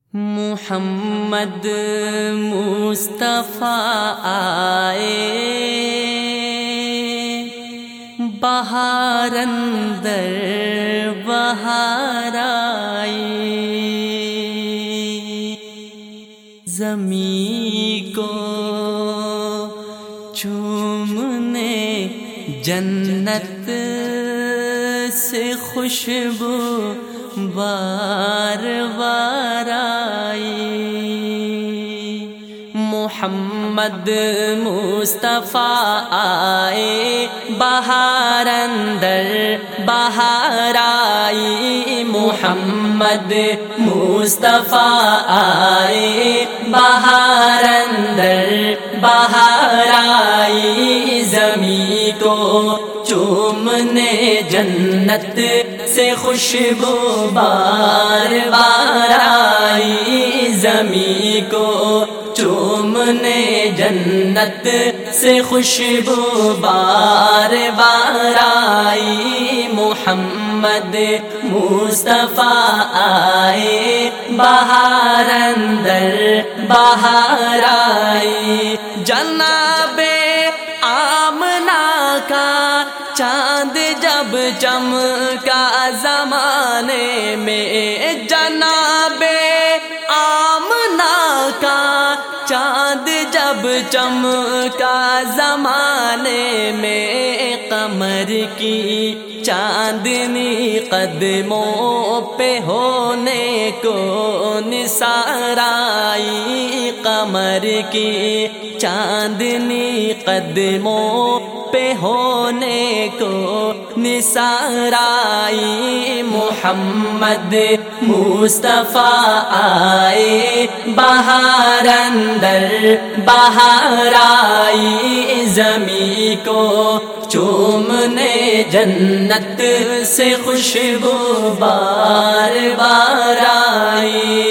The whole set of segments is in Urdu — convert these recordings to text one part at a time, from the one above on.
محمد مصطفیٰ آئے، بہار اندر بہار آئی، زمین کو چومنے جنت سے خوشبو بار بار آئی۔ محمد مصطفیٰ آئے، بہار اندر بہار آئی، محمد مصطفیٰ آئے، بہار اندر بہار آئی، زمین کو چومنے جنت سے خوشبو بار بار آئی، زمین کو چومنے جنت سے خوشبو بار بار آئی، محمد مصطفیٰ آئے، بہار اندر بہار آئی۔ جناب آمنہ کا چاند جب چمکا زمانے میں، جناب آمنہ کا چاند جب چمکا زمانے میں، قمر کی چاندنی قدموں پہ ہونے کو نثار آئی، قمر کی چاندنی قدموں پہ ہونے کو نثار آئی، محمد مصطفیٰ آئے، بہار اندر بہار آئی، زمین کو چومنے جنت سے خوشبو بار بار آئی۔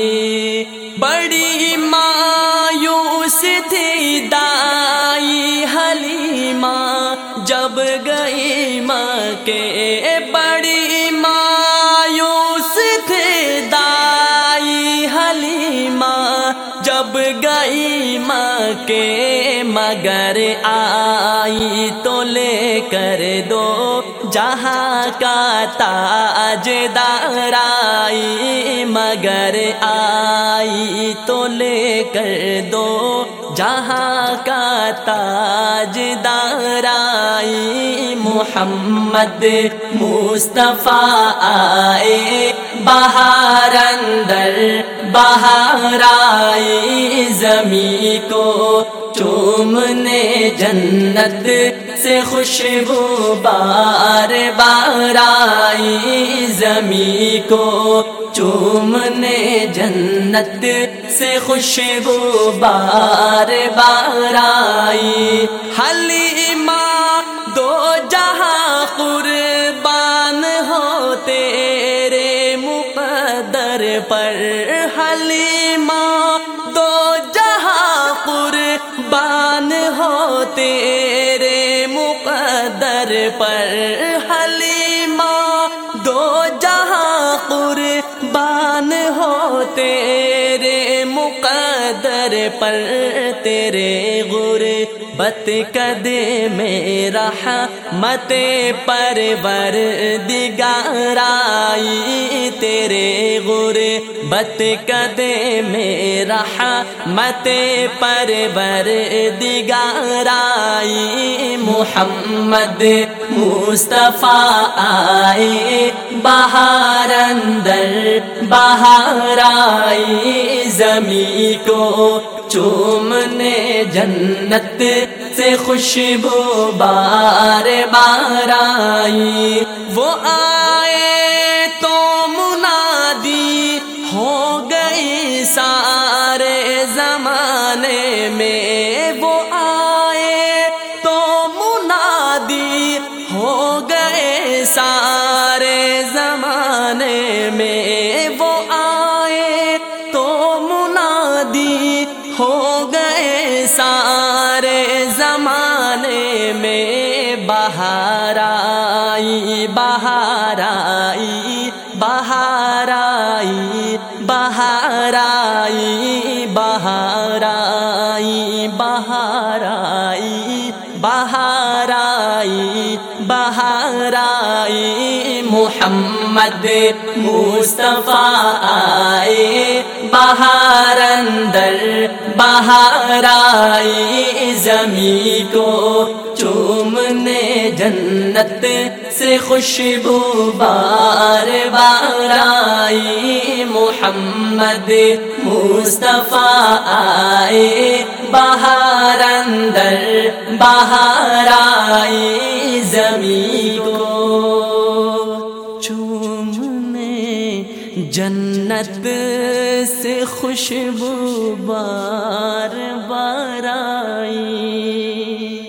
بڑی مایوس تھی دائی حلیمہ جب گئی مکے، بڑی مایوس تھی دائی حلیمہ جب گئی مکے، مگر آئی تو لے کر دو جہاں کا تاجدار آئی، مگر آئی تو لے کر دو جہاں کا تاجدار آئی، محمد مصطفیٰ آئے، بہار اندر بہار آئی، زمین کو چومنے جنت سے خوشبو بار بار آئی، زمین کو چومنے جنت سے خوشبو بار بار آئی۔ حلیمہ دو جہاں قربان ہو تیرے مقدر پر، حلیمہ دو جہاں قربان ہو تیرے مقدر پر، حلیمہ دو جہاں قربان ہو تیرے مقدر پر، تیرے غربت قدے میں رحمت پروردگار آئی، تیرے غربت قدے میں رحمت پروردگار آئی، محمد مصطفیٰ آئے، بہار اندر بہار آئی، زمین کو چومنے جنت سے خوشبو بار بار آئی۔ وہ آئے تو منادی ہو گئی سارے زمانے میں، وہ آئے تو منادی ہو گئے سارے زمانے میں، وہ آئے تو منادی ہو گئے سارے زمانے میں، بہار آئی بہار آئی بہار آئی بہار بہار آئی بہار آئی بہار آئی بہار آئی بہار آئی محمد مصطفیٰ آئے بہار اندر بہار آئی زمین کو چومنے جنت سے خوشبو بار بار آئی محمد مصطفیٰ آئے بہار اندر بہار آئی زمین کو چومنے جنت سے خوشبو بار بار آئی.